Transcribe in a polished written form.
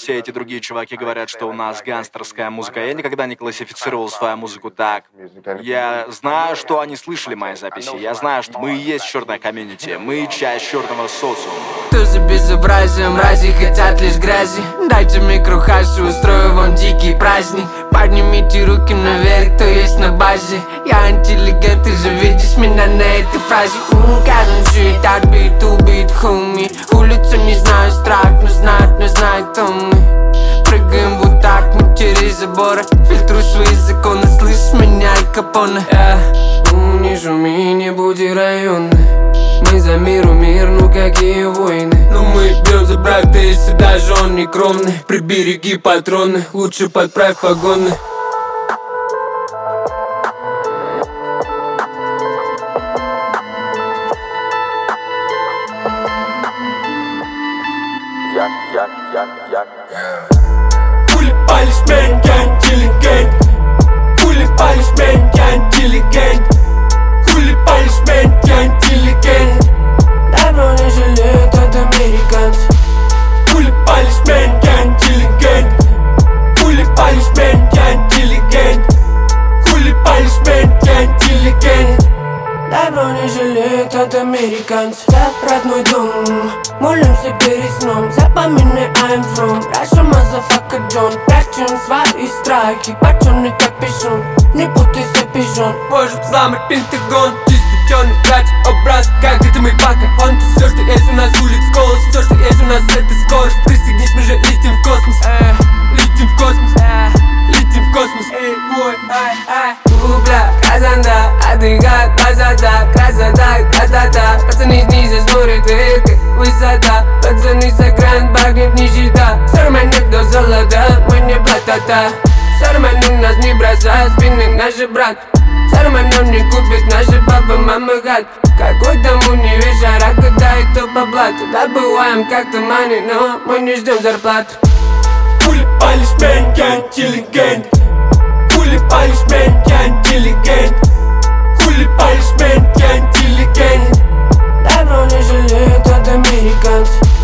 все эти другие чуваки говорят, что у нас гангстерская музыка. Я никогда не классифицировал свою музыку так. Я знаю, что они слышали мои записи. Я знаю, что мы и есть черная комьюнити. Мы часть черного социума. Тузы безобразия, мрази хотят лишь грязи. Дайте микрохаш, устрою вам дикий праздник. Поднимите руки наверх, кто есть на базе. Я интеллигент, ты же видишь меня на этой фразе. Каждый жит от beat to beat, homie. Улицу не знаю, страх, но знают, кто мы. Прыгаем вот так, мы через заборы. Фильтрую свои законы, слышь меня, Аль Капоне. Не шуми, не буди районный. Мы за миру мир, ну какие войны. Но мы бьем за брак, если даже он не кромный. Прибереги патроны, лучше подправь погоны. Хули палишь, мэн, я интеллигент. Хули палишь, мэн, я интеллигент. Хули палишь, мэн, я интеллигент. Давно не жалеют от американцев. Хули палишь, мэн, я интеллигент. Хули палишь, мэн, я интеллигент. Хули палишь, мэн, я интеллигент. Давно не жалеют от американцев. За родной дом, молимся перед сном. Запоминай, I'm from Russia, motherfucker John. Прячем свои страхи, пацаны капюшон. Не путайся, пижон. Можем взломать Пентагон. Чисто черный, тратит образ, как это мы пока. Все, что есть у нас улиц, голос. Все, что есть у нас, это скорость. Пристегнись, мы же летим в космос. Летим в космос. Летим в космос. Эй, бой, ай. Бля, красота, отдыхать, красота. Пацаны снизу смотрят вверх, высота. Пацаны с экран, багнет нищета. Сорван никто золота, мы не платата. Сорваны нас не бросают, спины наши брат. Сорван нам не купит наши папа, мама гад. Какой там универ, шара, куда и кто по блату. Добываем как-то money, но мы не ждем зарплату. Хули палишь, мэн, я интеллигент. Хули палишь, мэн, я интеллигент. Хули палишь, мэн, я интеллигент. Давно не жалеют от американцев.